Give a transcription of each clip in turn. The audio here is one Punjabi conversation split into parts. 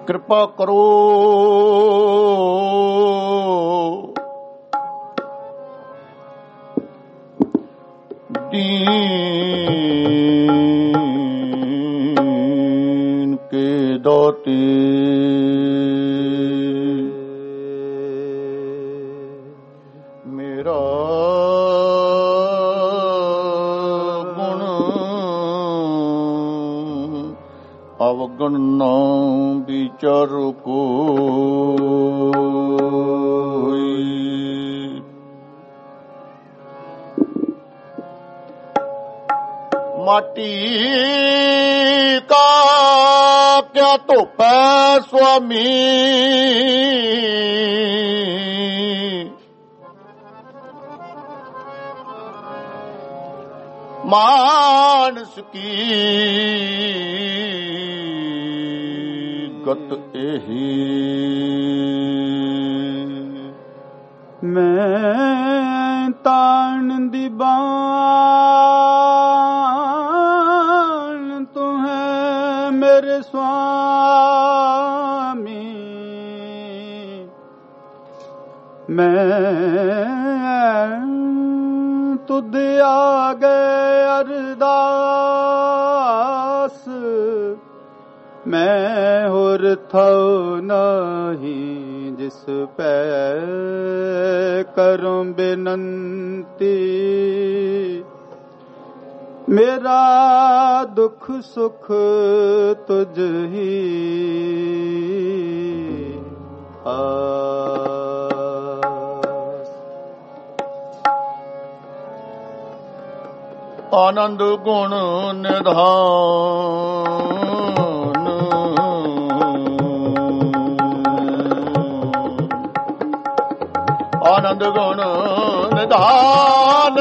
ਕਿਰਪਾ ਕਰੋ ਦੀਨ ਕੇ ਦਾਤੇ ਮੇਰਾ ਗੁਣ ਅਵਗਣ ਨਾ ਵਿਚਾਰ ਕੋਈ। ਮਾਟੀ ਕਾ ਕਿਆ ਧੋਪੈ ਸੁਆਮੀ, ਮਾਨਸ ਕੀ ਗਤ ਇਹੀ। ਮੈਂ ਤਾਣ ਦੀ ਬਾਣ ਤੂੰ ਹੈ ਮੇਰੇ ਸੁਆਮੀ, ਮੈਂ ਤੁਧ ਆਗੇ ਅਰਦਾਸ, ਮੈਂ ਹੋਰ ਥਉ ਨਹੀਂ ਜਿਸ ਪੈ ਕਰੂੰ ਬੇਨੰਤੀ। ਮੇਰਾ ਦੁੱਖ ਸੁਖ ਤੁਝ ਹੀ ਆਨੰਦ ਗੁਣ ਨਿਧਾਨ, ਆਨੰਦ ਗੁਣ ਨਿਧਾਨ,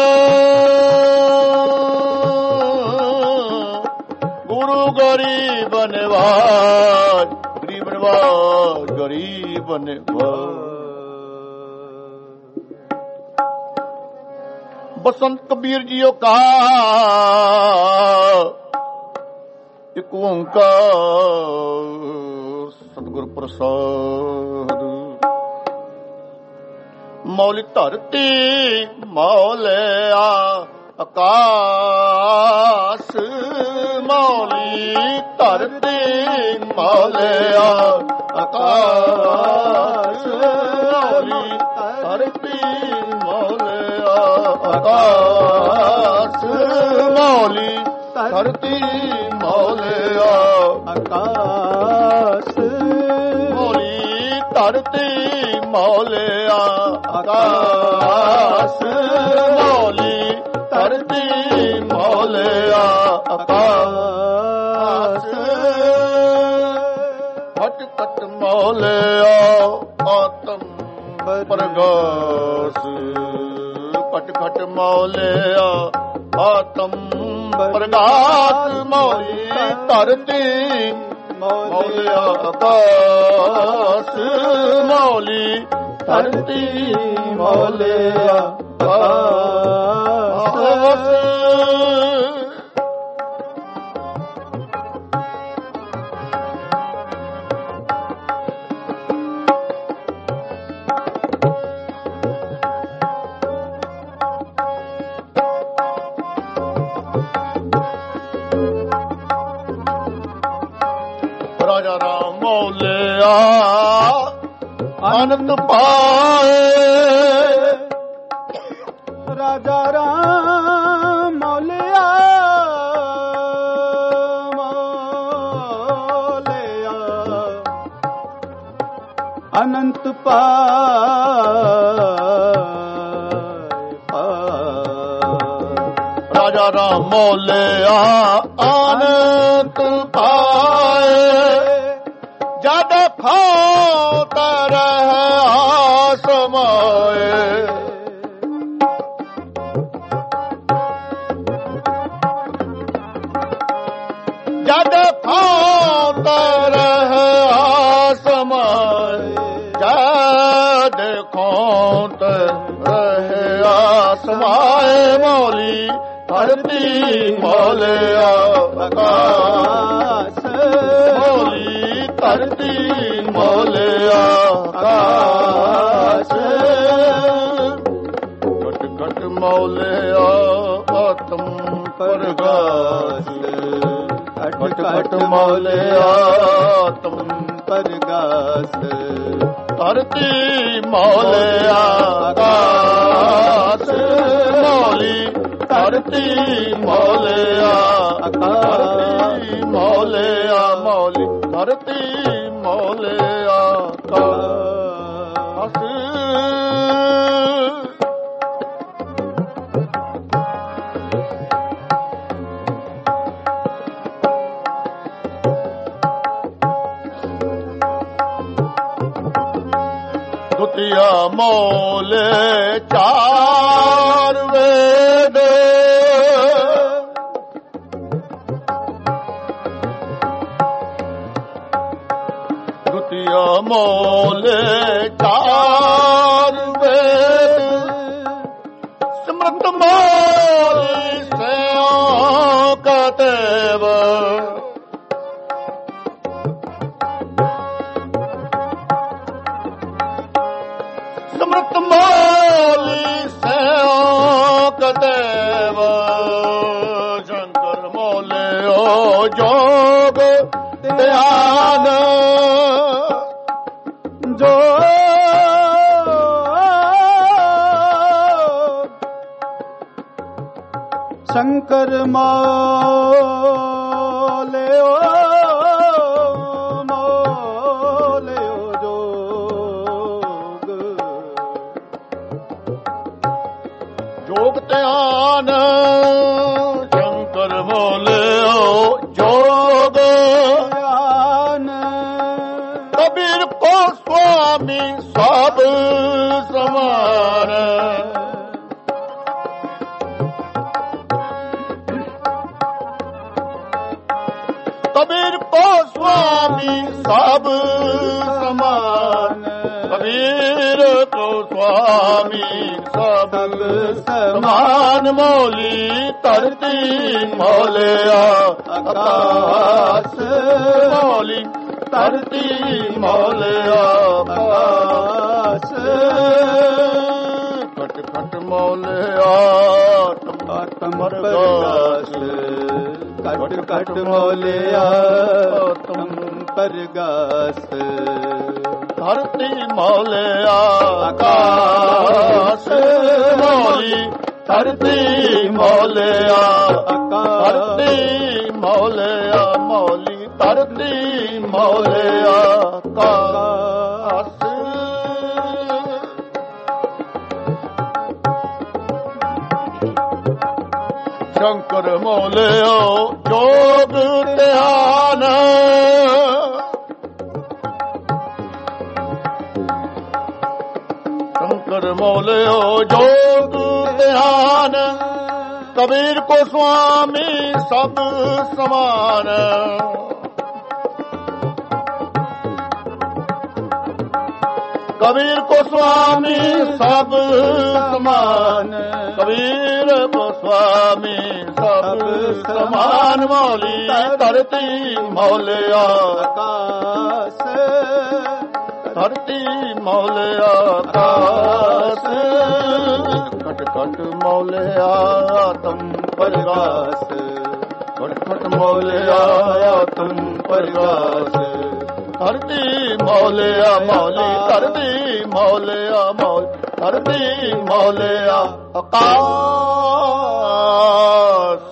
ਗੁਰੂ ਗਰੀਬ ਨਿਵਾਜ, ਗਰੀਬ ਨਿਵਾਜ, ਗਰੀਬ ਨਿਵਾਜ। ਬਸੰਤ ਕਬੀਰ ਜੀਓ ਕਾ ਇੱਕ ਓੰਕਾਰ ਸਤਿਗੁਰ ਪ੍ਰਸਾਦ। ਮੌਲਿਕ ਧਰਤੀ ਮੌਲਿਆ ਆਕਾਸ, ਮੌਲੀ ਧਰਤੀ ਮੌਲਿਆ ਆਕਾਸ, ਮੌਲੀ ਧਰਤੀ ਮੌਲਿਆ ਆਕਾਸ, ਮੌਲੀ ਧਰਤੀ ਮੌਲਿਆ ਆਕਾਸ, ਮੌਲੀ ਧਰਤੀ ਮੌਲਿਆ ਆਕਾਸ, ਮੌਲੀ ਧਰਤੀ ਮੌਲਿਆ ਆਕਾਸ। ਘਟ ਘਟ ਮੌਲਿਆ ਆਤਮ ਪ੍ਰਗਾਸ, ਘਟ ਘਟ ਮੌਲਿਆ ਆਤਮ ਪ੍ਰਗਾਸ, ਮੌਲੀ ਧਰਤੀ ਮੌਲਿਆ ਆਕਾਸ, ਮੌਲੀ ਧਰਤੀ ਮੌਲਿਆ ਆਕਾਸ। ਰਾਜਾ ਰਾਮ ਮੌਲਿਆ ਅਨੰਦ ਪਾਏ, ਰਾਜਾ ਰਾਮ ਮੌਲਿਆ ਮੌਲਿਆ ਅਨੰਤ ਪਾਏ। ਰਾਜਾ ਰਾਮ ਮੌਲਿਆ ਅਨੰਤ ਪਾਏ, ਜਦ ਖਾਉ ਤਰਹਿ ਆਸਮਾਏ। ਜਦ ਖਾਉ ਤਰਹਿ ਆਸਮਾਏ, ਜਦ ਖਾਉ ਤਰਹਿ ਆਸਮਾਏ। ਮੌਲੀ ਧਰਤੀ ਮੌਲਿਆ ਆਕਾਸ, ਮੌਲੀ ਧਰਤੀ ਧਰਤੀ ਮੌਲਿਆ ਆਕਾਸ ਘਟ ਘਟ ਮੌਲਿਆ ਆਤਮ ਪਰਗਾਸ ਘਟ ਘਟ ਮੌਲਿਆ ਆਤਮ ਪਰਗਾਸ ਧਰਤੀ ਮੌਲਿਆ ਆਕਾਸ ਮੌਲੀ ਧਰਤੀ ਮੌਲਿਆ ਆਕਾਸ ਮੌਲਿਆ ਮੌਲੀ ਧਰਤੀ ਮੌਲਿਆ ਆਕਾਸ ਦੁਤੀਆ ਮੌਲੇ ਚਾਰ ਵੇਦ ਦੁਤੀਆ ਮੌਲੇ ਚਾਰ ਵੇਦ ਸਿਮਰਤ ਮੌਲੀ ਸਿਉ ਕਤੇਵ ਸਿਮਰਤ ਮੌਲੀ ਸਿਉ ਕਤੇਵ ਸ਼ੰਕਰ ਮੌਲਿਓ ਜੋਗ ਧਿਆਨ ਜੋ ਸ਼ੰਕਰ ਮੌਲਿਓ ਮੌਲਿਓ ਜੋਗ ਜੋਗ ਧਿਆਨ ਸ਼ੰਕਰ ਮੌਲਿਓ ਜੋਗ ਧਿਆਨ ਕਬੀਰ ਕੋ ਸੁਆਮੀ ਸਭ ਸਮਾਨ ਕਬੀਰ ਕੋ ਸੁਆਮੀ ਸਭ ਸਮਾਨ ਕਬੀਰ ਕੋ ਸੁਆਮੀ ਸਭ ਸਮਾਨ ਮੌਲੀ ਧਰਤੀ ਮੌਲਿਆ ਆਕਾਸ ਮੌਲੀ ਧਰਤੀ ਮੌਲਿਆ ਆਕਾਸ ਘਟ ਘਟ ਮੌਲਿਆ ਆਤਮ ਪਰਗਾਸ ਘਟ ਘਟ ਮੌਲਿਆ ਆਤਮ ਪਰਗਾਸ ਧਰਤੀ ਮੌਲਿਆ ਆਕਾਸ ਮੌਲੀ ਧਰਤੀ ਮੌਲਿਆ ਧਰਤੀ ਮੌਲਿਆ ਮੌਲੀ ਧਰਤੀ ਮੌਲਿਆ ਆਕਾਸ ਸ਼ੰਕਰ ਮੌਲਿਓ ਜੋਗ ਧਿਆਨ ਸ਼ੰਕਰ ਮੌਲਿਓ ਜੋਗ ਧਿਆਨ ਕਬੀਰ ਕੋ ਸੁਆਮੀ ਸਭ ਸਮਾਨ ਕਬੀਰ ਕੋ ਸੁਆਮੀ ਸਭ ਸਮਾਨ ਕਬੀਰ ਕੋ ਸੁਆਮੀ ਸਭ ਸਮਾਨ ਮੌਲੀ ਧਰਤੀ ਮੌਲਿਆ ਆਕਾਸ ਧਰਤੀ ਮੌਲਿਆ ਆਕਾਸ ਘਟ ਘਟ ਮੌਲਿਆ ਆਤਮ ਪਰਗਾਸ ਘਟ ਘਟ ਮੌਲਿਆ ਆਤਮ ਪਰਗਾਸ ਧਰਤੀ ਮੌਲਿਆ ਮੌਲੀ ਧਰਤੀ ਮੌਲਿਆ ਮੌਲ ਧਰਤੀ ਮੌਲਿਆ ਆਕਾਸ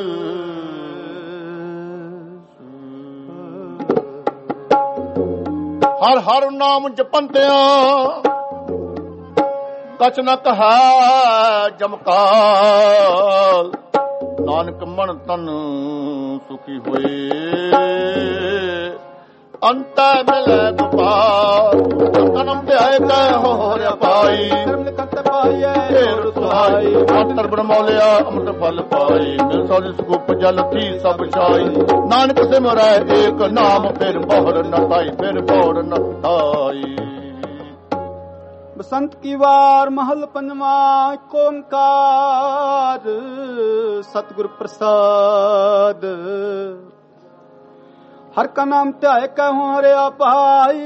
ਹਰ ਹਰ ਨਾਮ ਜਪੰਤਿਆਂ ਕਛ ਨ ਕਹਾ ਜਮਕਾਲ ਨਾਨਕ ਮਨ ਤਨ ਸੁਖੀ ਹੋਏ ਅੰਤ ਮਿਲੇ ਗੋਪਾਲ ਤਨਮ ਧਿਆਏ ਕੈ ਹੋਰਿ ਪਾਈ ਲਿਖਤ ਪਾਈਐ ਢੇਰ ਸੁਹਾਈ ਅੰਤਰ ਬ੍ਰਹਮੋਲਿਆ ਅੰਮ੍ਰਿਤ ਫਲ ਪਾਈ ਮਿਲ ਸੋਜ ਸੁਖ ਜਲ ਥੀ ਸਭ ਛਾਈ ਨਾਨਕ ਸਿਮਰੈ ਏਕ ਨਾਮ ਫਿਰ ਬਹੁਰ ਨ ਪਾਈ ਫਿਰ ਬਹੁਰ ਨ ਪਾਈ। बसंत की वार महल पंजवा ओंकार सतगुर प्रसाद ਹਰ ਕਾ ਨਾਮ ਧਿਆਏ ਕਹੂੰ ਹਰਿਆ ਪਾਈ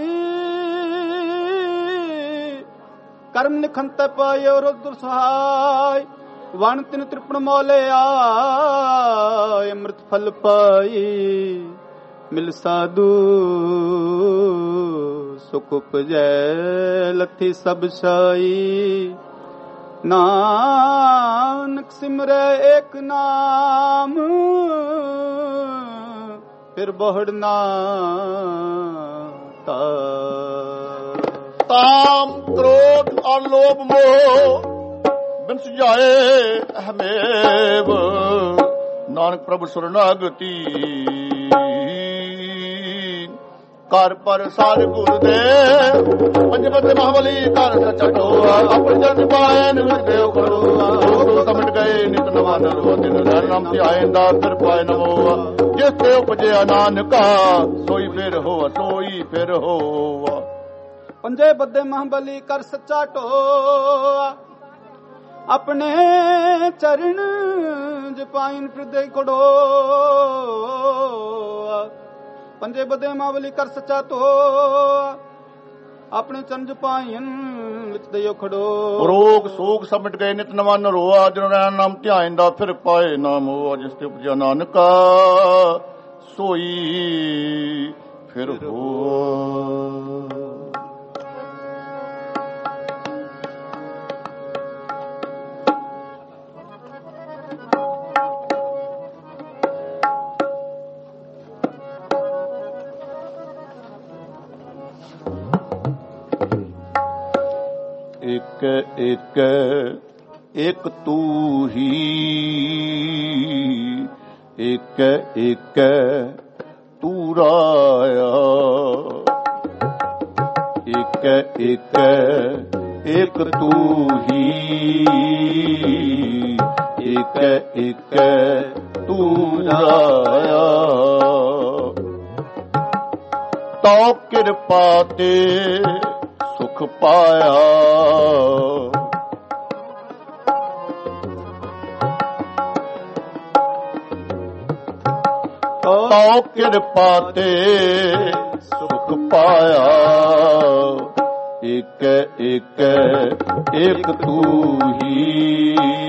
ਕਰਮ ਨਿਖੰਤ ਪਾਇਓ ਰੁਦਰ ਸਹਾਈ ਵਣ ਤਿਨ ਤ੍ਰਿਪਣ ਮੋਲਿਆ ਅੰਮ੍ਰਿਤ ਫਲ ਪਾਈ ਮਿਲ ਸਾਧੂ ਸੁਖ ਉਪਜੈ ਲੱਥੀ ਸਭ ਸਾਈ ਨਾਨਕ ਸਿਮਰੈ ਏਕ ਨਾਮ ਫਿਰ ਬਹੁੜ ਨਾ ਤਾਮ ਕ੍ਰੋਧ ਔਰ ਲੋਭ ਮੋਹ ਬਿਨ ਸੁਝਾਏ ਹਮੇਵ ਨਾਨਕ ਪ੍ਰਭੂ ਸੁਰਨਾਗਤੀ ਕਰ ਪਰ ਸਾਰ ਗੁਰ ਦੇ ਪੰਜਪਤ ਮਹਾਬਲੀ ਕਰ ਸਚਟੋ ਆਪਣ ਜਨ ਪਾਏ ਨਿਵਿਤ ਦੇਵ ਕਰੋ ਲੋਕ ਸਮਟ ਗਏ ਨਿਤ ਨਵਾ ਨਰੋ ਦਿਨ ਰਹਿ ਨਾਮ ਤੇ ਆਇੰਦਾ ਫਿਰ ਪਾਏ ਨਵੋ ਜਿਸ ਤੇ ਉਪਜਿਆ ਨਾਨਕਾ ਸੋਈ ਫਿਰ ਹੋ ਸੋਈ ਫਿਰ ਹੋਵਾ ਪੰਜੇ ਬੱਦੇ ਮਹਾਬਲੀ ਕਰ ਸੱਚਾ ਢੋਆ ਆਪਣੇ ਚਰਨ ਜਪਾਇਨ ਫਿਰਦੇ ਖੜੋ ਪੰਜੇ ਬੱਦੇ ਮਹਾਬਲੀ ਕਰ ਸੱਚਾ ਧੋ ਆਪਣੇ ਚਰਨ ਜਪਾਇਨ ਵਿੱਚ ਦਇਓ ਖੜੋ ਰੋਗ ਸੋਗ ਸਮਟ ਗਏ ਨਿਤ ਨਵਾ ਨਰੋਆ ਜਿਨ ਰਹਿ ਨਾਮ ਧਿਆਇੰਦਾ ਫਿਰ ਪਾਏ ਨਾਮ ਹੋਆ ਜਿਸ ਤੇ ਉਪਜਿਆ ਨਾਨਕਾ ਸੋਈ ਫਿਰ ਹੋ ਇੱਕ ਇੱਕ ਇੱਕ ਤੂੰ ਹੀ ਇੱਕ ਇੱਕ ਤੂੰ ਰਾਇਆ ਇੱਕ ਇੱਕ ਇੱਕ ਤੂੰ ਹੀ ਇੱਕ ਇੱਕ ਤੂੰ ਰਾਇਆ ਤੋ ਕਿਰਪਾ ਤੇ ਸੁਖ ਪਾਇਆ ਤੋ ਕਿਰਪਾ ਤੇ ਸੁਖ ਪਾਇਆ ਇੱਕ ਇੱਕ ਇੱਕ ਤੂੰ ਹੀ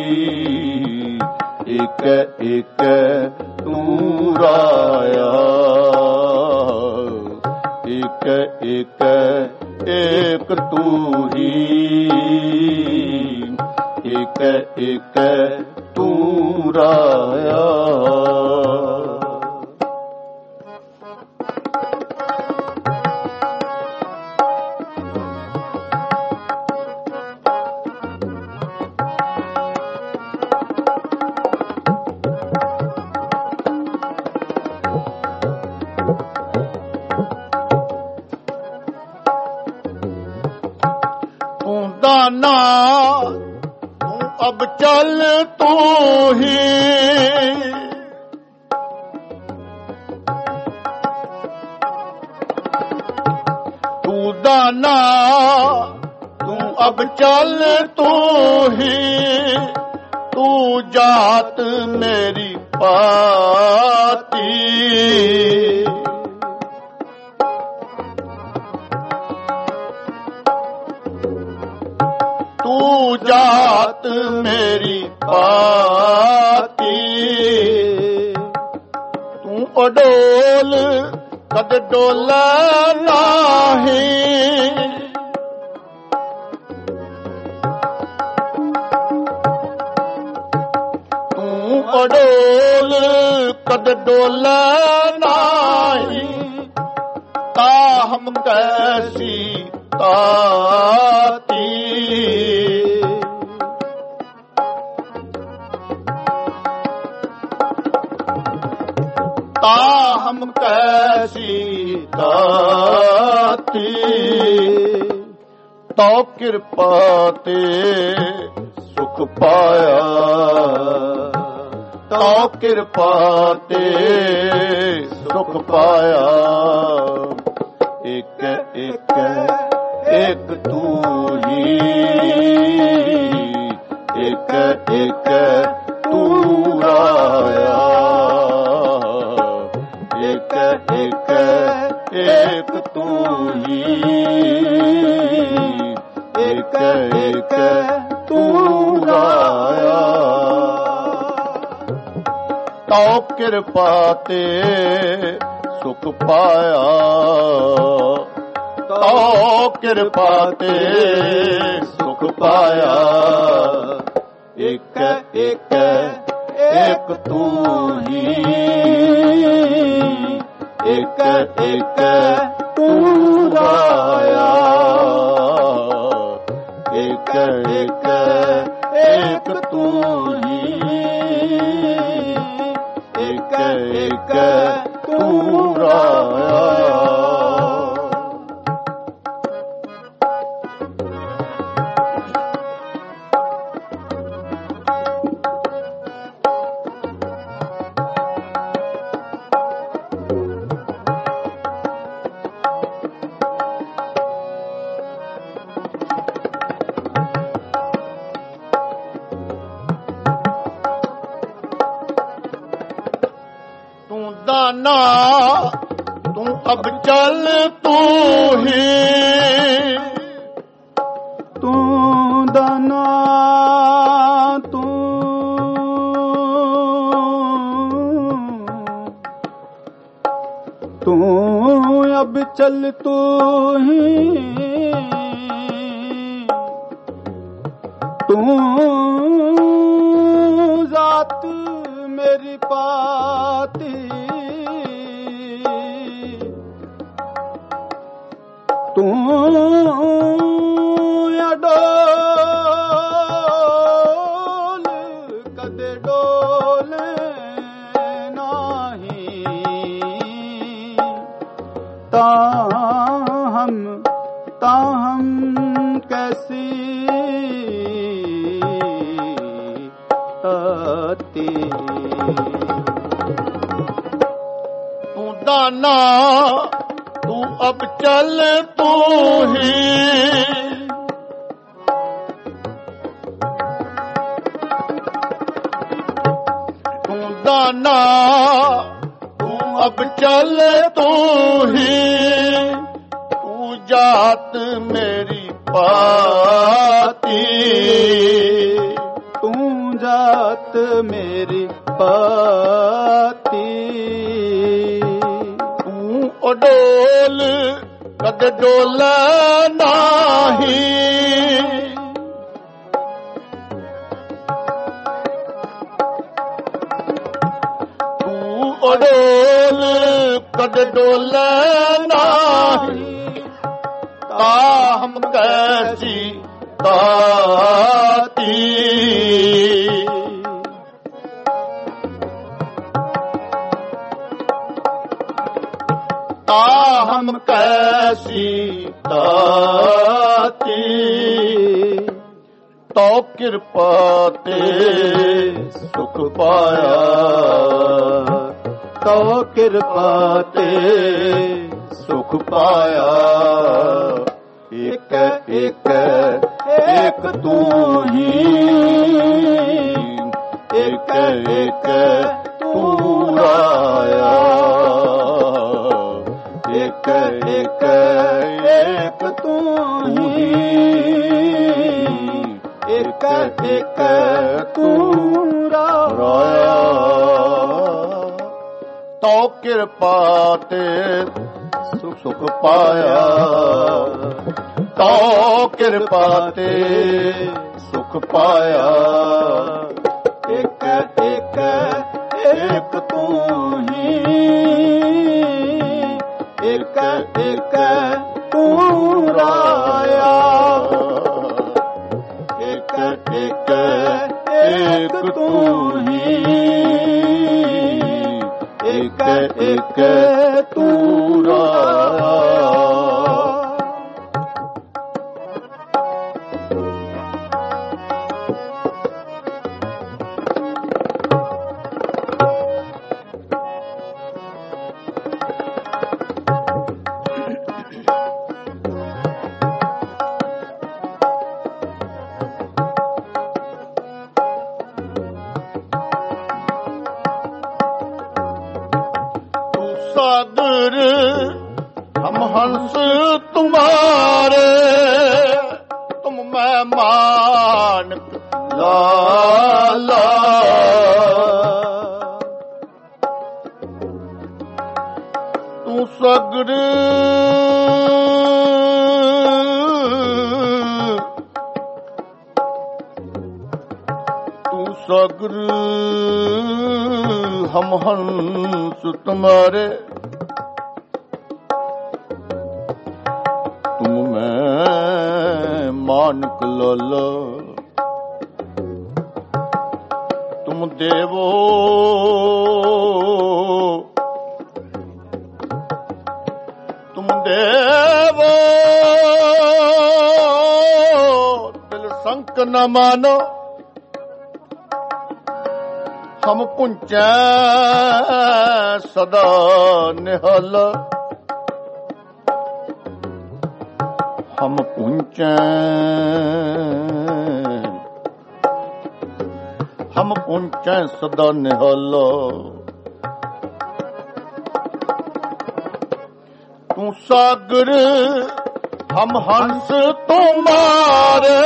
ਇੱਕ ਇੱਕ ਤੂੰ ਰਾਇਆ ਇੱਕ ਇੱਕ ਇੱਕ ਤੂੰ ਹੀ ਇੱਕ ਇੱਕ ਤੂੰ ਰਾਇਆ ਦਾਨਾ ਤੂੰ ਅਬ ਚੱਲ ਤੂੰ ਹੀ ਤੂੰ ਦਾਨਾ ਤੂੰ ਅਬ ਚੱਲ ਤੂੰ ਹੀ ਤੂੰ ਜਾਤ ਮੇਰੀ ਪਾਤੀ ਤੂੰ ਜਾਤ ਮੇਰੀ ਪਾਤੀ ਤੂੰ ਅਡੋਲ ਕਦ ਡੋਲਾ ਨਾਹੀ ਤੂੰ ਅਡੋਲ ਕਦ ਡੋਲਾ ਨਾਹੀ ਤਾਹਮ ਕੈਸੀ ਤਾਤੀ ਤਾਹਮ ਕੈਸੀ ਤਾਤੀ ਤੋ ਕਿਰਪਾ ਤੇ ਸੁਖ ਪਾਇਆ ਤੋ ਕਿਰਪਾ ਤੇ ਸੁਖ ਪਾਇਆ ਇੱਕ ਇੱਕ ਇੱਕ ਤੂੰ ਹੀ ਇੱਕ ਇੱਕ ਤੂੰ ਰਾਇਆ ਇੱਕ ਇੱਕ एक तू ही, एक एक तू राया। तो किरपा ते सुख पाया, तो किरपा ते सुख पाया। एक एक एक तू ही, एक एक तू राया। एक एक एक तू ही, एक एक तू राया। दाना तू अब चल तू ही, तू दाना तू अब चल तू ही, तू जात मेरी पाती, तू डोल कदे डोले नाही, ताहम कैसी ताती। तू दाना तू अब चल तू ही, तू दाना तू अब चल तू ही। तू जात मेरी पाती, तू जात मेरी पाती। तू डोल कद डोला नाही, तू डोल कद डोला नाही। ताहम कैसी ताती, ताहम कैसी ताती। तो किरपा ते सुख पाया, तो किरपा ते सुख पाया। एक एक एक तू ही, एक एक तू राया। एक एक एक तू ही, एक एक तू राया। तो किरपा ते सुख पाया, तो किरपा ते सुख पाया। एक एक एक तू ही, एक एक तू राया। एक एक एक तू ही, एक एक तू राया। सागर हम हंस तुम्हारे तुम मेहमान लाला तू सगर तू सगर हम हंस तुम्हारे तुम मैं मानक लाला तुम देवो तुम देवो दिल संक न मानो हम पुंचै सदा निहल हम पुंचै सदा निहल तू सागर हम हंस तुम्हारे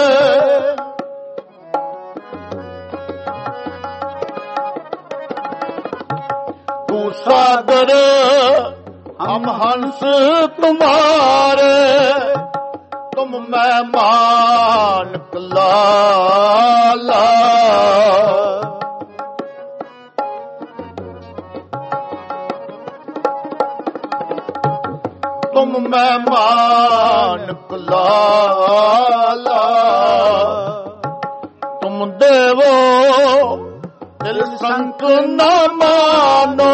तू सागर हम हंस तुम्हारे तुम मेहमान लाला तुम मेहमान लाला तुम देवो दिल संक न मानो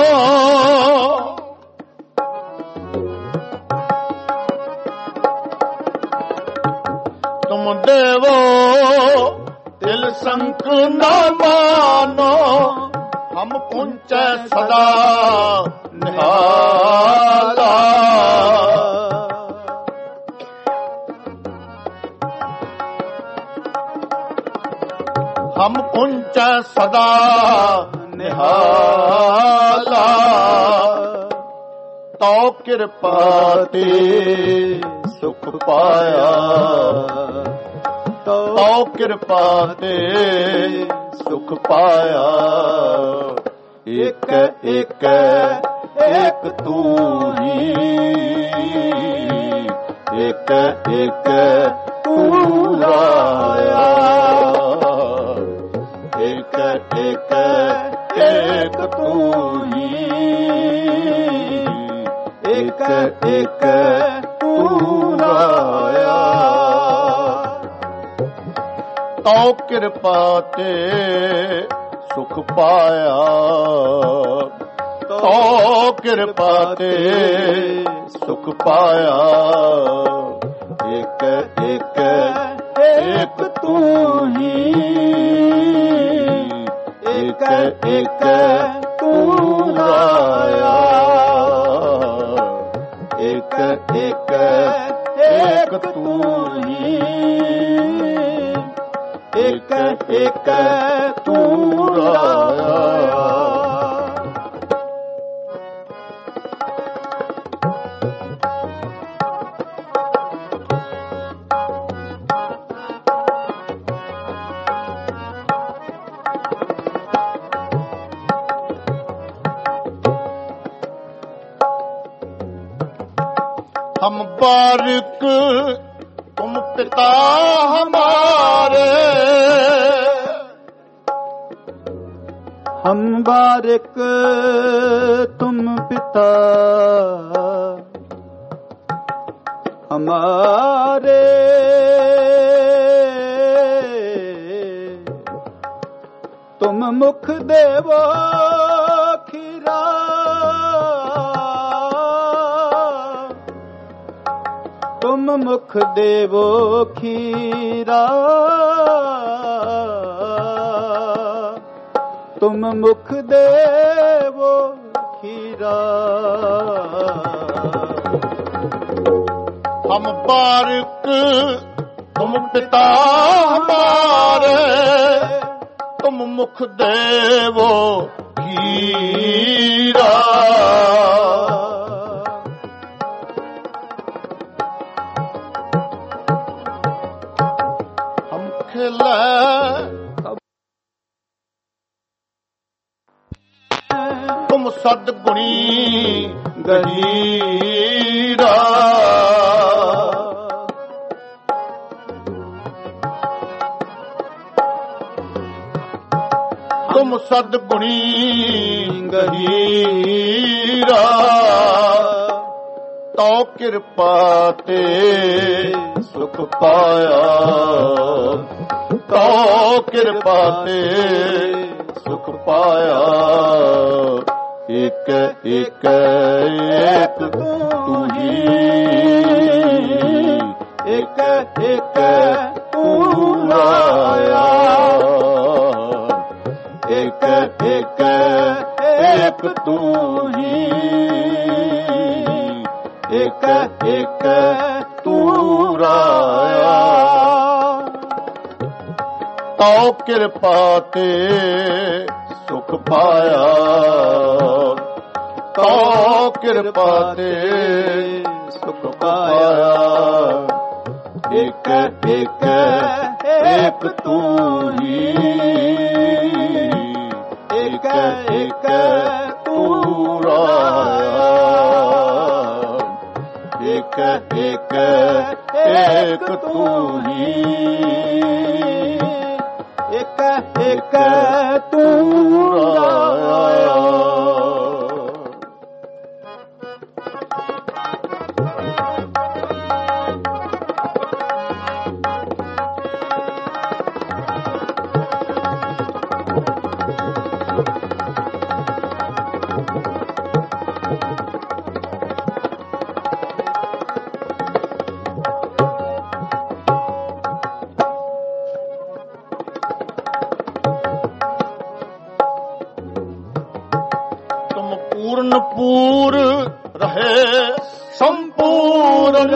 तुम देवो दिल संक न मानो हम पुंचै सदा निहाला हम पुंचै सदा निहाला तो कृपा ते सुख पाया तो कृपा ते सुख पाया एक एक एक तू ही एक एक तू आया एक एक एक तू ही एक एक तू आया तो कृपा ते सुख पाया तो कृपा ते सुख पाया एक एक एक तू ही एक एक तू आया एक एक एक तू ही एक एक तू आया हम बारिक तुम पिता हमारे हम बारिक तुम पिता हमारे तुम मुख देवो खीरा तुम मुख देवो खीरा तुम मुख देवो खीरा हम बारिक तुम पिता हमारे तुम मुख देवो खीरा ਖੇਲੇ ਤੁਮ ਸਦ ਗੁਣੀ ਗਹੀਰਾ ਤੁਮ ਸਦ ਗੁਣੀ ਗਹੀਰਾ ਤੋ ਕਿਰਪਾ ਤੇ ਸੁਖ ਪਾਇਆ ਤੋ ਕਿਰਪਾ ਤੇ ਸੁਖ ਪਾਇਆ ਇਕ ਇਕ ਇਕ ਤੂੰ ਹੀ ਇਕ ਇਕ ਤੂੰ ਲਾਇਆ ਇਕ ਇਕ ਇਕ ਤੂੰ ਹੀ ਇਕ ਇਕ ਤੂੰ ਰਾਇਆ ਤਉ ਕਿਰਪਾ ਤੇ ਸੁਖ ਪਾਇਆ ਤਉ ਕਿਰਪਾ ਤੇ ਸੁਖ ਪਾਇਆ ਇਕ ਇਕ ਇਕ ਤੂੰ ਹੀ ਇਕ ਇਕ ਤੂੰ ਰਾਇਆ ਇਕ ਇਕ ਇਕ ਤੂੰ ਹੀ ਇਕ ਇਕ ਤੂੰ ਰਾਇਆ ਪੂਰ ਰਹੇ ਸੰਪੂਰਨ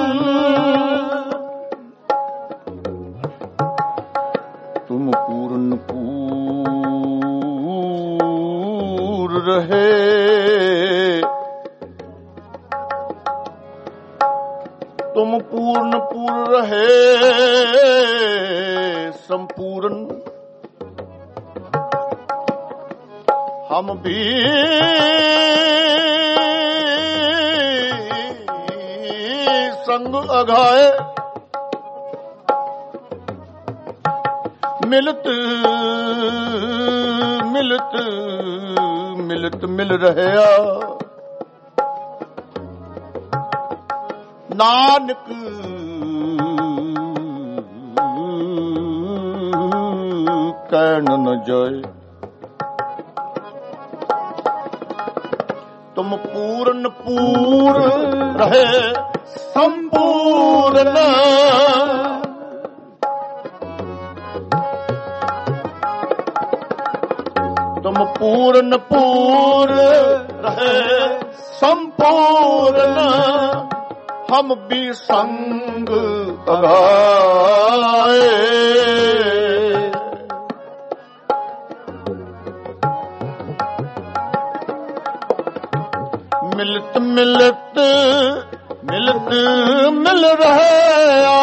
ਤੁਮ ਪੂਰਨ ਪੂਰ ਰਹੇ ਤੁਮ ਪੂਰਨ ਪੂਰ ਰਹੇ ਸੰਪੂਰਨ ਹਮ ਵੀ ਸੰਗ ਅਘਾਏ ਮਿਲਤ ਮਿਲਤ ਮਿਲਤ ਮਿਲ ਰਹਿਆ ਨਾਨਕ ਕਹਿਣ ਨ ਜਾਏ ਤੁਮ ਪੂਰਨ ਪੂਰ ਰਹੇ ਸੰਪੂਰਨ ਤੁਮ ਪੂਰਨ ਪੂਰ ਰਹੇ ਸੰਪੂਰਨ ਹਮ ਵੀ ਸੰਗ ਅਘਾਏ ਮਿਲਤ ਮਿਲਤ ਮਿਲਤ ਮਿਲ ਰਹਿਆ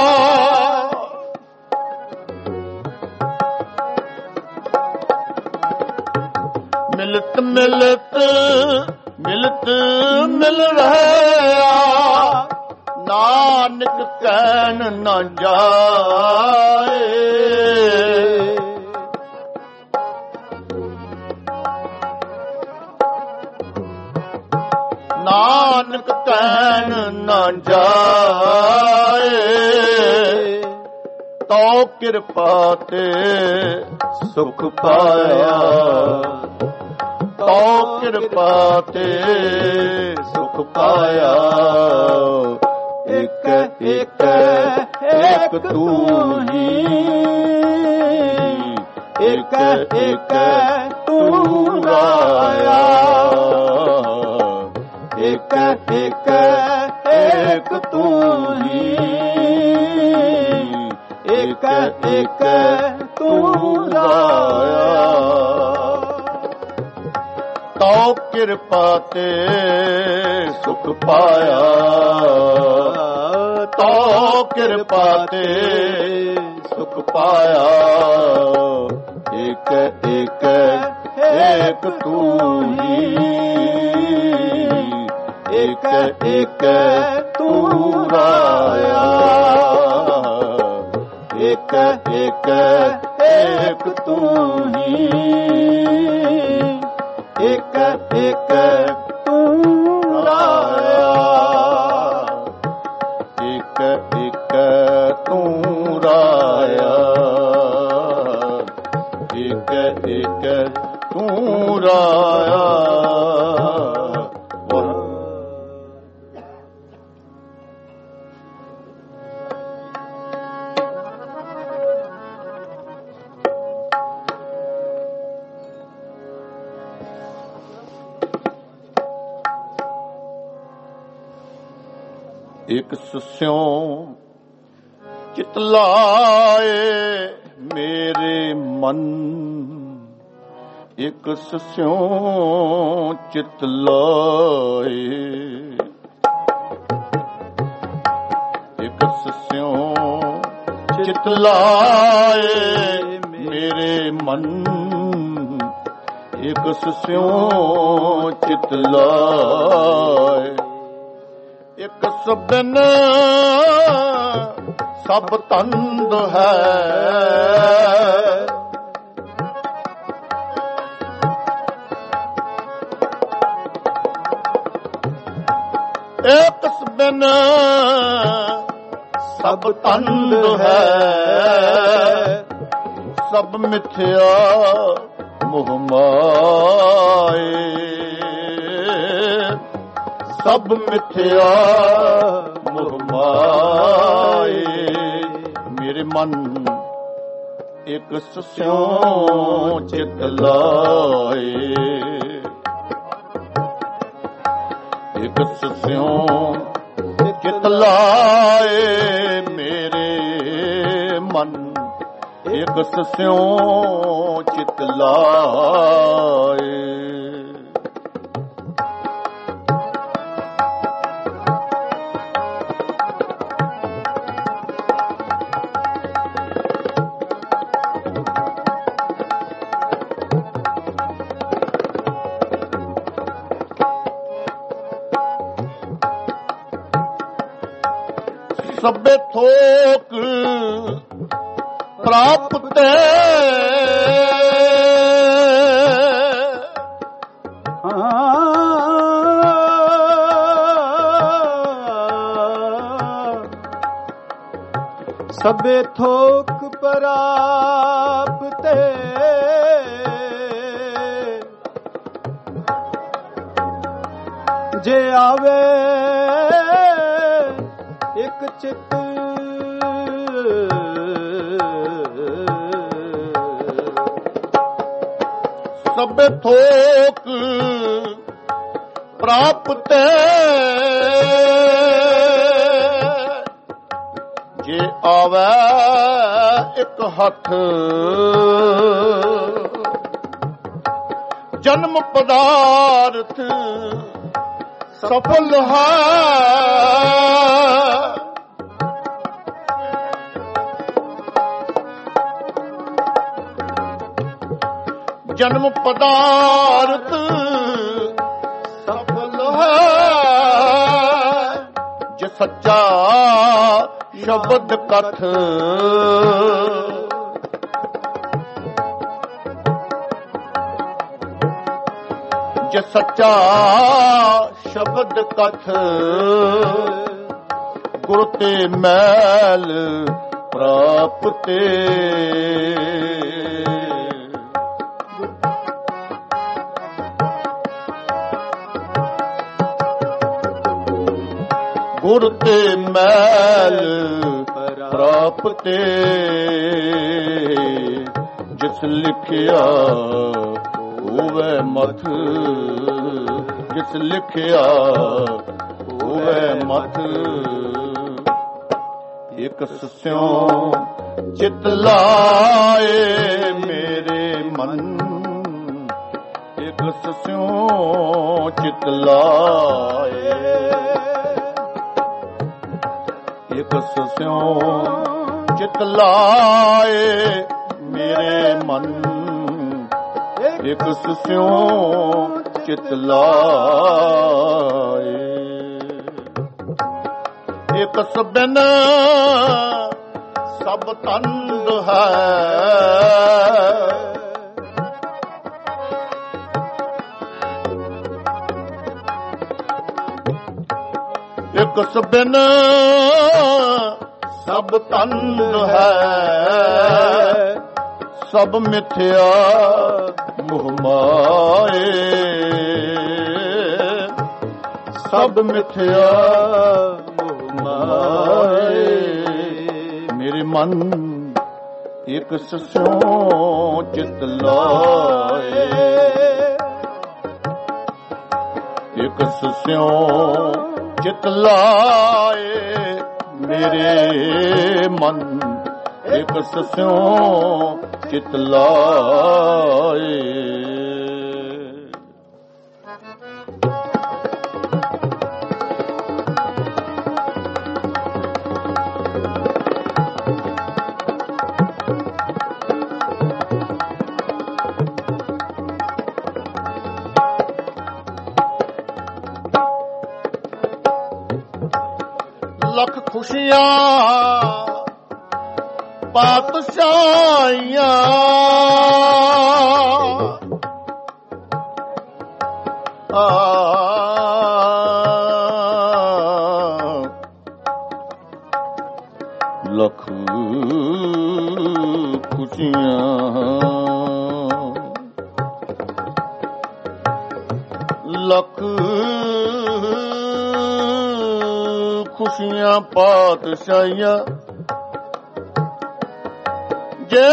ਮਿਲਤ ਮਿਲਤ ਮਿਲਤ ਮਿਲ ਰਹਿਆ ਨਾਨਕ ਕਹਿਣ ਨ ਜਾਏ ਨਾਨਕ ਕਹਿਣ ਨ ਜਾਏ ਤਉ ਕਿਰਪਾ ਤੇ ਸੁਖ ਪਾਇਆ ਤਉ ਕਿਰਪਾ ਤੇ ਸੁਖ ਪਾਇਆ ਇਕ ਇਕ ਇਕ ਤੂੰ ਹੀ ਇਕ ਇਕ ਤੂੰ ਰਾਇਆ ਇਕ ਇਕ ਇਕ ਤੂੰ ਹੀ ਇਕ ਇਕ ਤੂੰ ਰਾਇਆ ਤਉ ਕਿਰਪਾ ਤੇ ਸੁਖ ਪਾਇਆ ਤਉ ਕਿਰਪਾ ਤੇ ਸੁਖ ਪਾਇਆ। ਏਕ ਏਕ ਏਕ ਤੂੰ ਹੀ, ਏਕ ਏਕ ਤੂੰ ਰਾਇਆ। ਏਕ ਏਕ ਏਕ ਤੂੰ ਹੀ, ਏਕ ਏਕ ਤੂੰ ਰਾਇਆ। ਏਕ ਏਕ ਤੂੰ ਰਾਇਆ। ਏਕ ਏਕ ਤੂੰ ਰਾਇਆ। ਇਕ ਸੁਸਿਉ ਚਿਤ ਲਾਏ ਮੇਰੇ ਮਨ, ਇਕ ਸੁਸਿਉ ਚਿਤ ਲਾਏ। ਇਕ ਸੁਸਿਉ ਚਿਤ ਲਾਏ ਮੇਰੇ ਮਨ, ਇਕ ਸੁਸਿਉ ਚਿਤ ਲਾਏ। ਇਕ ਸਬਨ ਸਭ ਤੰਦ ਹੈ, ਇਕ ਸਬਨ ਸਭ ਤੰਦ ਹੈ। ਸਭ ਮਿਥਿਆ ਮੋਹ ਮਾਏ, ਸਭ ਮਿਥਿਆ ਮੋਹ ਮਾਏ। ਮੇਰੇ ਮਨ ਇਕ ਸੁਸਿਉ ਚਿਤ ਲਾਏ। ਇਕ ਸੁਸਿਉ ਚਿਤ ਲਾਏ ਮੇਰੇ ਮਨ, ਇਕ ਸੁਸਿਉ ਚਿਤ ਲਾਏ। ਸਭੇ ਥੋਕ ਪ੍ਰਾਪਤ ਸਭੇ ਥੋਕ ਪ੍ਰਾਪਤ ਜੇ ਆਵੇ ਇਕ ਚਿਤ ਸਭੇ ਥੋਕ ਪ੍ਰਾਪਤ ਜੇ ਆਵੇ ਇਕ ਹੱਥ ਜਨਮ ਪਦਾਰਥ ਸਫਲ ਹੈ ਜਨਮ ਪਦਾਰਥ ਸਫਲ ਹੈ ਜੇ ਸੱਚਾ ਸ਼ਬਦ ਕਥ ਜੇ ਸੱਚਾ ਸ਼ਬਦ ਕਥ ਗੁਰ ਤੇ ਮੈਲ ਪ੍ਰਾਪਤੇ ਗੁਰ ਤੇ ਮੈਲ ਪ੍ਰਾਪਤੇ ਜਿਸ ਲਿਖਿਆ ਹੋਵੇ ਮਥ ਜਿਸ ਲਿਖਿਆ ਹੋਵੇ ਮਥ ਇਕ ਸੁਸਿਉ ਚਿਤ ਲਾਏ ਮੇਰੇ ਮਨ ਇਕ ਸੁਸਿਉ ਚਿਤ ਲਾਏ ਇਕ ਸੁਸਿਉ ਚਿਤ ਲਾਏ ਮੇਰੇ ਮਨ ਇਕ ਸਿਉ ਚਿਤ ਲਾਏ ਇਕ ਸਬਨ ਸਭ ਤੰਦ ਹੈ ਇਕ ਸਬਨ ਸਭ ਤੰਦ ਹੈ ਸਭ ਮਿਥਿਆ ਮੋਹ ਮਾਏ ਸਭ ਮਿਥਿਆ ਮੋਹ ਮਾਏ ਮੇਰੇ ਮਨ ਇਕ ਸਿਉ ਚਿਤ ਲਾਏ ਇਕ ਸਿਉ ਚਿਤ ਲਾਏ ਮੇਰੇ ਮਨ ਇਕ ਸਿਉ ਚਿਤ ਲਾਏ ਲੱਖ ਖੁਸ਼ੀਆਂ ਪਾਤਸ਼ਾਹੀਆਂ ਲੱਖ ਖੁਸ਼ੀਆਂ ਲੱਖ ਖੁਸ਼ੀਆਂ ਪਾਤਸ਼ਾਹੀਆਂ ਜੇ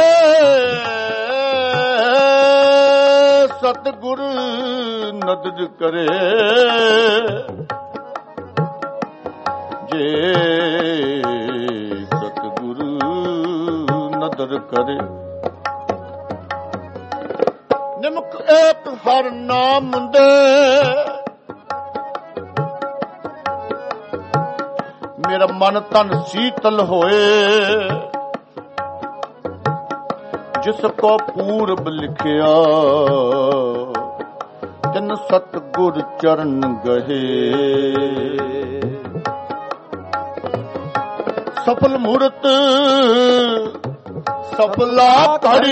ਸਤਿਗੁਰ ਨਦਰ ਕਰੇ ਜੇ ਸਤਿਗੁਰ ਨਦਰ ਕਰੇ ਨਿਮਕ ਏਕ ਹਰ ਨਾਮ ਦੇ ਮੇਰਾ ਮਨ ਤਨ ਸੀਤਲ ਹੋਏ ਜਿਸ ਕੋ ਪੂਰਬ ਲਿਖਿਆ ਤਿਨ ਸਤਿਗੁਰ ਚਰਨ ਗਏ ਸਫਲ ਮੂਰਤ ਸਫਲਾ ਘੜੀ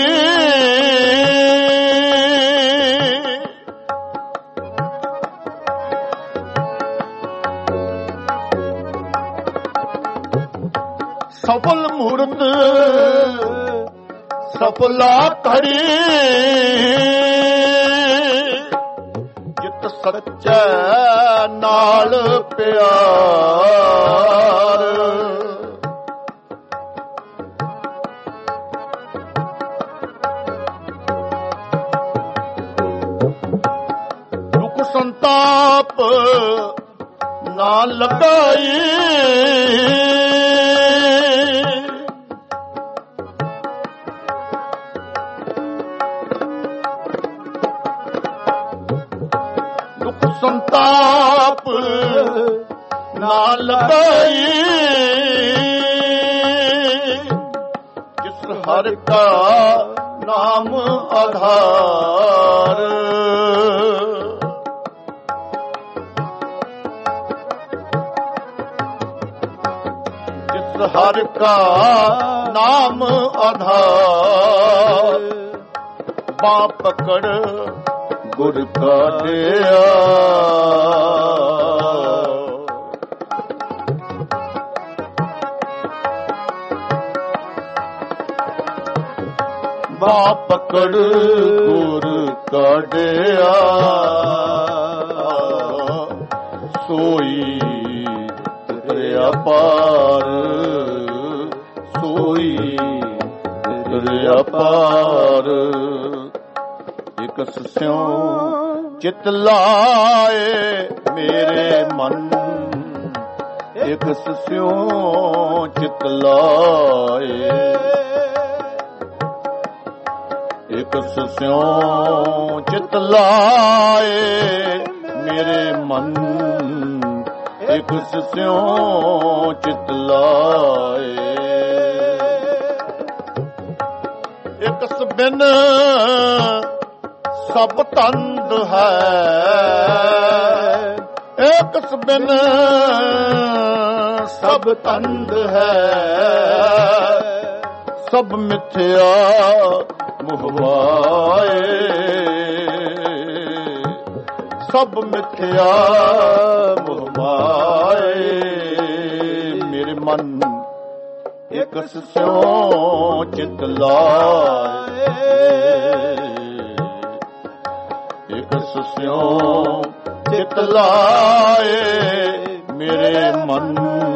ਸਫਲ ਮੂਰਤ ਸਫਲਾ ਘੜੀ ਜਿਤ ਸੱਚਾ ਨਾਲ ਪਿਆਰ ਦੁਖ ਸੰਤਾਪ ਨਾ ਲਗਾਈ ਸੰਤਾਪ ਨਾ ਲਗਾਈ ਜਿਸ ਹਰਿ ਕਾ ਨਾਮ ਆਧਾਰ ਜਿਸ ਹਰਿ ਕਾ ਨਾਮ ਆਧਾਰ ਬਾਹ ਪਕੜ ਗੁਰ ਕਾਢਿਆ ਬਾਹ ਪਕੜ ਗੁਰ ਕਾਢਿਆ ਸੋਈ ਦਰਿਆ ਪਾਰ ਸੋਈ ਦਰਿਆ ਪਾਰ ਇਕ ਸਿਉ ਚਿਤ ਲਾਏ ਮੇਰੇ ਮਨ ਇਕ ਸਿਉ ਚਿਤ ਲਾਏ ਇਕ ਸਿਉ ਚਿਤ ਲਾਏ ਮੇਰੇ ਮਨ ਇਕ ਸਿਉ ਚਿਤ ਲਾਏ ਬਿਨ ਸਭ ਤੰਦ ਹੈ, ਏਕਸ ਬਿਨ ਸਭ ਤੰਦ ਹੈ, ਸਭ ਮਿਥਿਆ ਮੋਹ ਮਾਏ, ਸਭ ਮਿਥਿਆ ਮੋਹ ਮਾਏ। ਮੇਰੇ ਮਨ ਇਕਸ ਸਿਉ ਚਿਤ ਲਾਏ, ਇਕਸ ਸਿਉ ਚਿਤ ਲਾਏ, ਮੇਰੇ ਮਨ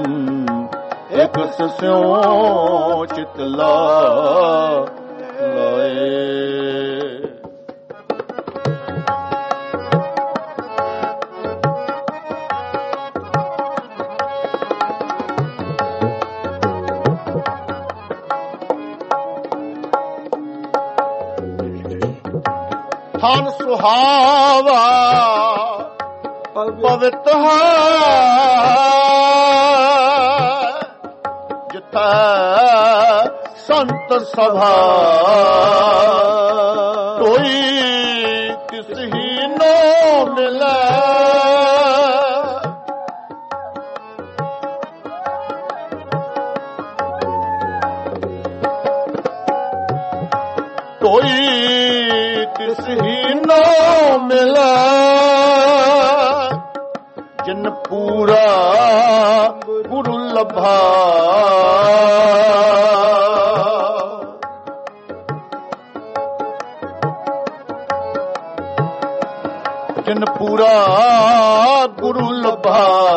ਇਕਸ ਸਿਉ ਚਿਤ ਲਾਏ। ਥਾਨ ਸੁਹਾਵਾ ਪਵਿੱਤ ਹੈ, ਜਿੱਥੈ ਸੰਤ ਸਭਾ, ਕੋਈ ਤਿਸ ਹੀ ਨੋ ਮਿਲੈ, ਕੋਈ ਤਿਸ ਹੀ ਨੋ ਮਿਲੈ, ਜਿਨ ਪੂਰਾ ਗੁਰੂ ਲਭਾ, ਜਿਨ ਪੂਰਾ ਗੁਰੂ ਲਭਾ,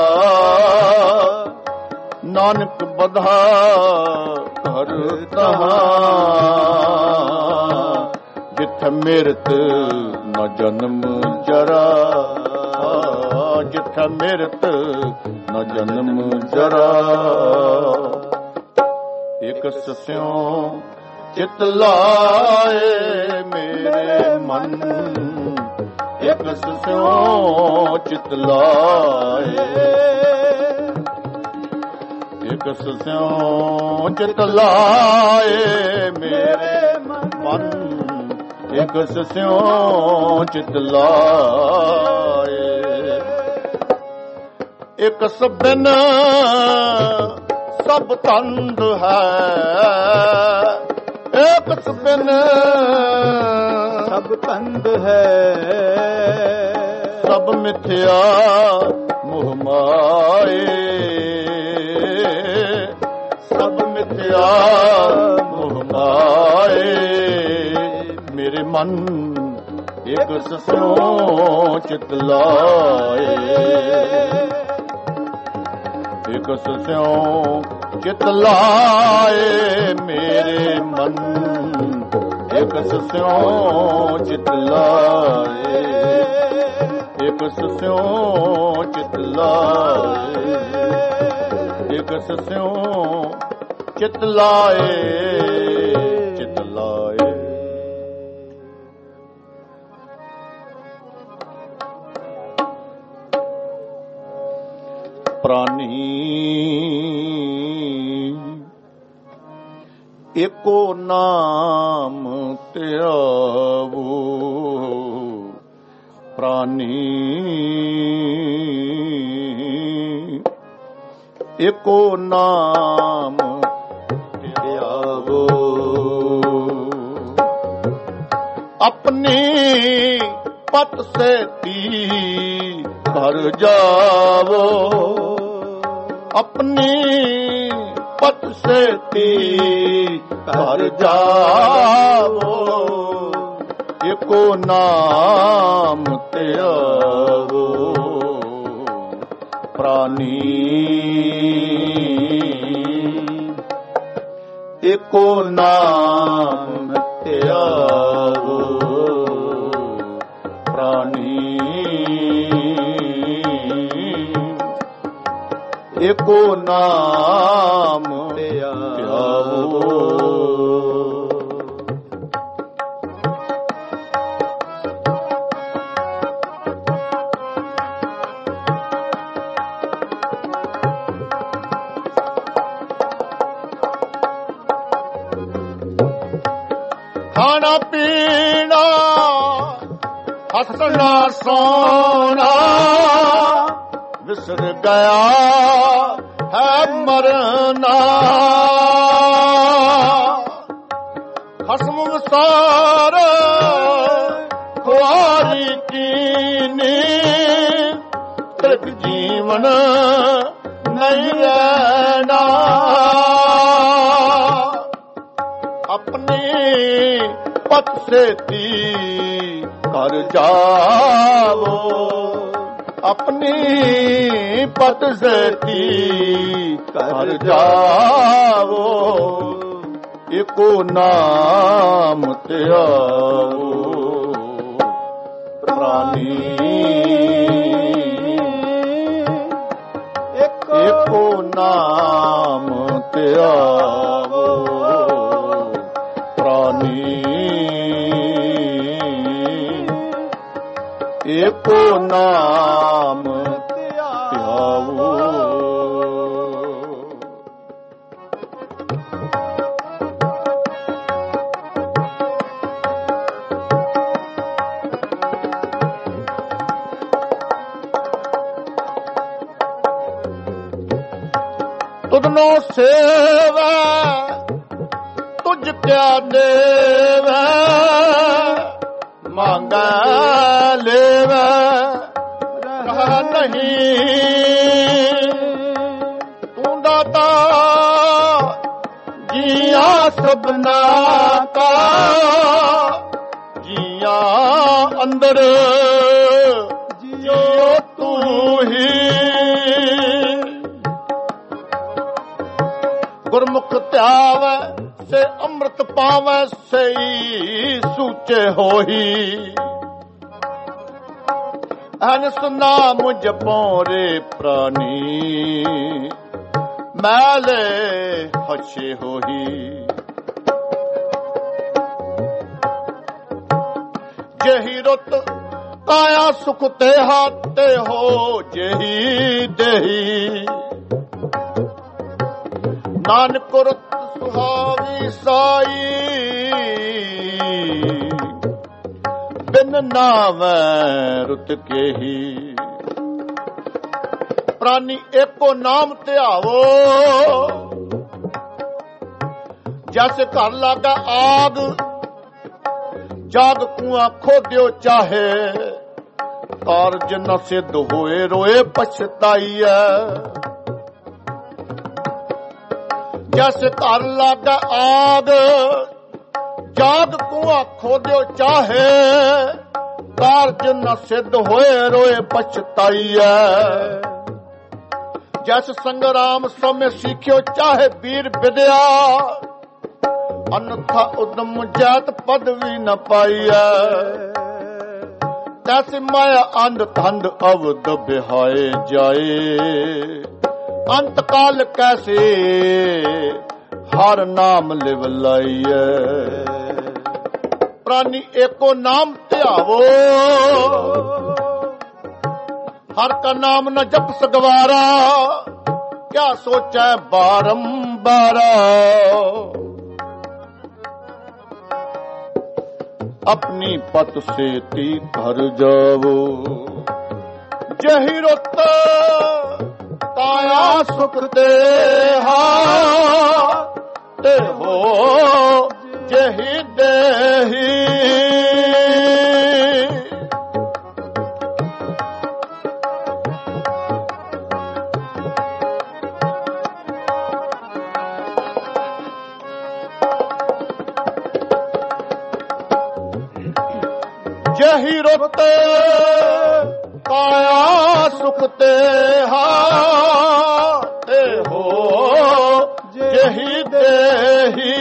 ਨਾਨਕ ਬਧਾ ਘਰ ਤਹਾਂ, ਜਿੱਥ ਮਿਰਤ ਨ ਜਨਮ ਜਰਾ, ਜਿੱਥ ਮਿਰਤ ਨ ਜਨਮ ਜਰਾ, ਇਕਸ ਸਿਉ ਚਿਤ ਲਾਏ, ਮੇਰੇ ਮਨ ਇਕਸ ਸਿਉ ਚਿਤ ਲਾਏ, ਇਕਸ ਸਿਉ ਚਿਤ ਲਾਏ, ਮੇਰੇ ਮਨ ਇਕਸ ਸਿਉ ਚਿਤ ਲਾਏ। ਇਕਸ ਬਿਨ ਸਭ ਤੰਦ ਹੈ, ਇਕਸ ਬਿਨ ਸਭ ਤੰਦ ਹੈ, ਸਭ ਮਿਥਿਆ ਮੋਹ ਮਾਏ, ਸਭ ਮਿਥਿਆ ਮੋਹ ਮਾਏ, ਮੇਰੇ ਮਨ ਇਕਸ ਸਿਉ ਚਿਤ ਲਾਏ, ਇਕਸ ਸਿਉ ਚਿਤ ਲਾਏ, ਮੇਰੇ ਮਨ ਇਕਸ ਸਿਉ ਚਿਤ ਲਾਏ, ਇਕਸ ਸਿਉ ਚਿਤ ਲਾਏ, ਇਕਸ ਸਿਉ ਚਿਤ ਲਾਏ, ਚਿਤ ਲਾਏ। ਪ੍ਰਾਨੀ ਏਕੋ ਨਾਮ ਧਿਆਵੋ, ਪ੍ਰਾਨੀ ਏਕੋ ਨਾਮ ਧਿਆਵੋ, ਆਪਣੀ ਪਤ ਸੇਤੀ ਘਰ ਜਾਵੋ, ਆਪਣੀ ਪਤ ਸੇਤੀ ਘਰ ਜਾਵੋ, ਏਕੋ ਨਾਮ ਧਿਆਵੋ, ਪ੍ਰਾਨੀ ਏਕੋ ਨਾਮ ਧਿਆਵੋ, ਪ੍ਰਾਨੀ ਏਕੋ ਨਾਮ ਧਿਆਵੋ। ਖਾਣਾ ਪੀਣਾ ਹੱਸਣਾ ਸੋਣਾ ਵਿਸਰ ਗਿਆ ਹੈ ਮਰਨਾ ਖਸਮ ਵਿਸਾਰ ਖੁਆਰੀ ਕੀਨੀ ਤ੍ਰਿਗ ਜੀਵਨ ਨਹੀਂ ਰਹਿਣਾ ਆਪਣੀ ਪਤ ਸੇਤੀ ਕਰ ਜਾਵੋ ਆਪਣੀ ਪਤ ਸੇਤੀ ਕਰ ਜਾਵੋ ਏਕੋ ਨਾਮ ਧਿਆਵੋ ਪ੍ਰਾਨੀ ਏਕੋ ਨਾਮ ਧਿਆਵੋ ਪ੍ਰਾਨੀ ਏਕੋ ਨਾਮ ਧਿਆਵੋ ਤੁਧਨੋ ਸੇਵੈ ਤੁਝ ਕਿਆ ਦੇਵੈ ਮੰਗੈ ਲੇਵੈ ਰਹਾ ਨਹੀਂ ਤੂੰ ਦਾਤਾ ਜੀਆਂ ਸਭਨਾ ਕਾ ਜੀਆਂ ਅੰਦਰ ਜਿਉ ਤੂੰ ਹੀ ਗੁਰਮੁਖ ਧਿਆਵੈ ਸੇ ਅੰਮ੍ਰਿਤ ਪਾਵੈ ਸਈ ਸੂਚੇ ਹੋਈ ਅਨਸ ਨਾਮ ਜਪੋ ਰੇ ਪ੍ਰਾਨੀ ਮੈਲੇ ਹਛੇ ਹੋਈ ਜਹੀ ਰੁੱਤ ਕਾਇਆ ਸੁਖ ਤੇ ਹਾਤੇ ਹੋ ਜਹੀ ਦੇਹੀ ਨਾਨਕ ਰੁੱਤ ਸੁਹਾਵੀ ਸਾਈ ਬਿਨ ਨਾਵੈ ਰੁੱਤ ਕੇਹੀ ਪ੍ਰਾਨੀ ਏਕੋ ਨਾਮ ਧਿਆਵੋ ਜੈਸੇ ਘਰ ਲਾਗਾ ਆਗ ਜਾਗ ਕੁਆਂ ਖੋਦਿਓ ਚਾਹੇ ਕਾਰਜ ਨ ਸਿੱਧ ਹੋਏ ਰੋਏ ਪਛਤਾਈਐ ਜੈਸੇ ਘਰ ਲਾਗਾ ਆਗ ਜਾਗ ਕੁਆਂ ਖੋਦਿਓ ਚਾਹੇ ਕਾਰਜ ਨ ਸਿੱਧ ਹੋਏ ਰੋਏ ਪਛਤਾਈਐ ਜੈਸ ਸੰਗਰਾਮ ਸਮੇਂ ਸਿੱਖਿਓ ਚਾਹੇ ਵੀਰ ਵਿਦਿਆ ਅਨਥਾ ਉਦਮ ਜਾਤ ਪਦਵੀ ਨ ਪਾਈਐ ਤੈਸੇ ਮਾਇਆ ਅੰਧ ਧੰਦ ਅਵਦ ਬਿਹਾਏ ਜਾਏ ਅੰਤ ਕਾਲ ਕੈਸੇ ਹਰ ਨਾਮ ਲਿਵ ਲਾਈਐ ਪ੍ਰਾਨੀ ਏਕੋ ਨਾਮ ਧਿਆਵੋ ਹਰ ਕਾ ਨਾਮ ਨ ਜਪ ਸਗਵਾਰਾ ਕਿਆ ਸੋਚੈ ਬਾਰੰਬਾਰ ਆਪਣੀ ਪਤ ਸੇਤੀ ਘਰ ਜਾਵੋ ਜਹੀ ਰੁੱਤ ਕਾਇਆ ਸੁਖ ਦੇਹਾ ਤੇ ਹੋ ਜਹੀ ਦੇਹੀ ਜਹੀ ਰੁੱਤ ਕਾਇਆ ਸੁਖ ਤੇਹਾ ਤੇ ਹੋ ਜਹੀ ਦੇਹੀ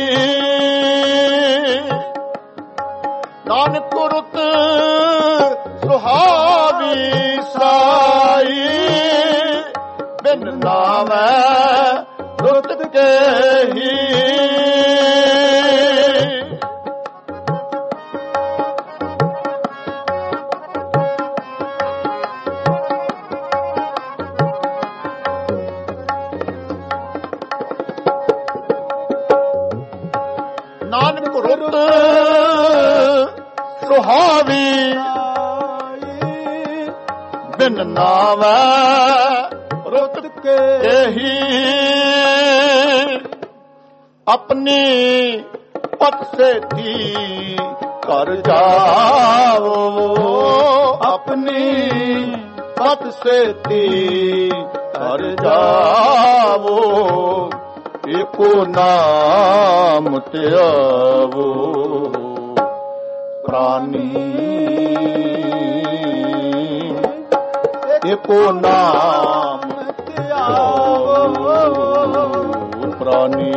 ਨਾਨਕ ਰੁੱਤ ਸੁਹਾਵੀ ਸਾਈ ਬਿਨ ਨਾਵੈ ਰੁੱਤ ਕੇਹੀ ਨਾਨਕ ਰੁੱਤ ਸੁਹਾਵੀ ਬਿਨ ਨਾਵੈ रुत के ਇਹੀ ਆਪਣੀ ਪਤ ਸੇਤੀ ਕਰ ਜਾਵੋ अपनी ਪਤ ਸੇਤੀ ਕਰ ਜਾਵੋ ਏਕੋ ਨਾਮ ਧਿਆਵੋ ਪ੍ਰਾਨੀ ਏਕੋ ਨਾਮ ਪ੍ਰਾਨੀ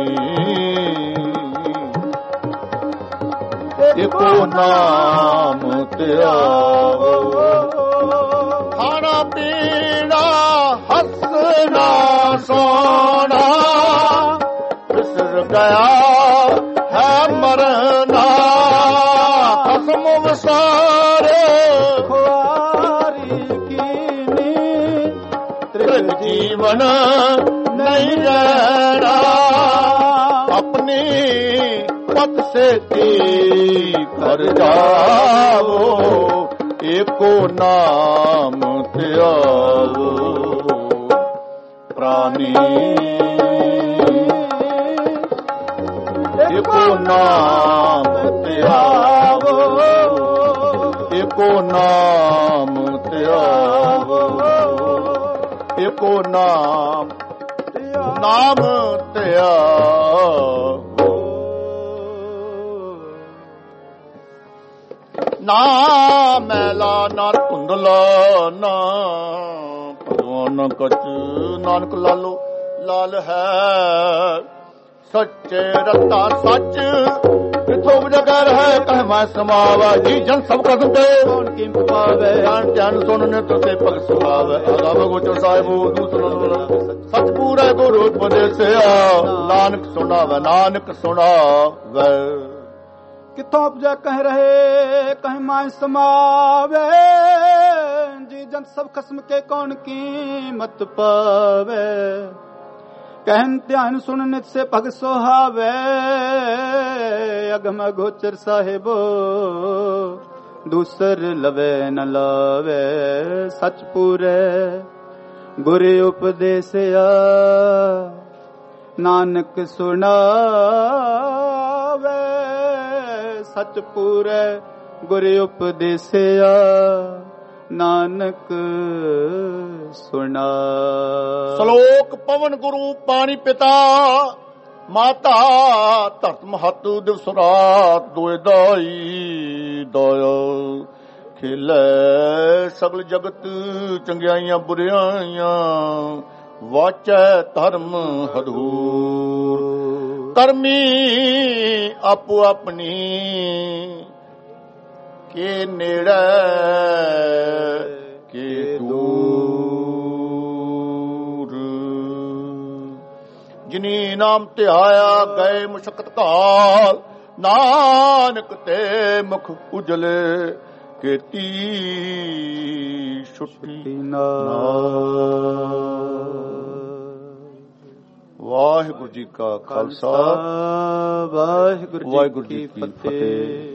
ਏਕੋ ਨਾਮ ਧਿਆਵੋ ਖਾਣਾ ਪੀਣਾ ਹੱਸਣਾ ਸੋਣਾ ਵਿਸਰ ਗਿਆ ਹੈ ਮਰਨਾ ਖਸਮ ਵਿਸਾਰੇ खुआरी कीनी ਤ੍ਰਿਗ ਜੀਵਨ ਨਹੀਂ ਰਹਿਣਾ ਆਪਣੀ ਪਤ ਸੇਤੀ ਕਰ ਜਾਵੋ ਏਕੋ ਨਾਮ ਧਿਆਵੋ ਪ੍ਰਾਨੀ ਏਕੋ ਨਾਮ ਧਿਆਵੋ ਏਕੋ ਨਾਮ ਧਿਆਵੋ ਏਕੋ ਨਾਮ ਧਿਆਵੋ ਨਾ ਮੈਲਾ ਨਾ ਧੁੰਦਲਾ ਨਾ ਭਗਵਾਨ ਕਚ ਨਾਨਕ ਲਾਲੋ ਲਾਲ ਹੈ ਸੱਚੇ ਰਤਾ ਸੱਚ ਕਿਥੋਂ ਜਗਰ ਹੈ ਕਹਿ ਮੈਂ ਸਮਾਵਾ ਜੀ ਜਨ ਸਭ ਕਸਮ ਤੇ कौन किम पावे ਜਾਣ ਧਿਆਨ ਸੁਣਨੇ ਤੁਸੇ ਭਗ ਸੁਹਾਵੇ ਆਗਮ ਗੋਚਰ ਸਾਹਿਬੋ ਦੂਸਰਾ ਸਤ ਪੂਰਾ ਗੁਰੂ ਉਪਦੇਸਿਆ ਨਾਨਕ ਸੁਣਾਵੇ किथों उपजा कह रहे कह माय समावे जी जन सब खस्म के कौन कीमत पावे कहन ध्यान सुन नित से भग सोहावे अगम गोचर साहिबो दूसर लवे न लावे सच पूरे गुरु उपदेसिया नानक सुनावे सच पूरे गुरु उपदेसिया नानक सुना ਸ਼ਲੋਕ ਪਵਨ ਗੁਰੂ ਪਾਣੀ ਪਿਤਾ ਮਾਤਾ ਧਰਤ ਮਹਤ ਦਿਵਸ ਰਾਤ ਦੋਇ ਦਾਈ ਦਇਆ ਖੇਲੇ ਸਗਲ ਜਗਤ ਚੰਗਿਆਈਆਂ ਬੁਰਿਆਈਆਂ ਵਾਚੈ ਧਰਮ ਹਦੂਰ ਕਰਮੀ ਆਪੋ ਆਪਣੀ ਕੇ ਨੇੜੇ ਕੇ ਦੂਰ ਜਿਨੀ ਨਾਮ ਧਿਆਇਆ ਗਏ ਮੁਸ਼ਕਤ ਕਾਲ ਨਾਨਕ ਤੇ ਮੁਖ ਉਜਲੇ ਕੀਤੀ ਛੁੱਟੀ ਵਾਹਿਗੁਰੂ ਜੀ ਕਾ ਖਾਲਸਾ ਵਾਹਿਗੁਰੂ ਵਾਹਿਗੁਰੂ ਜੀ ਜੀ ਕੀ ਕੀ ਫਤਿਹ।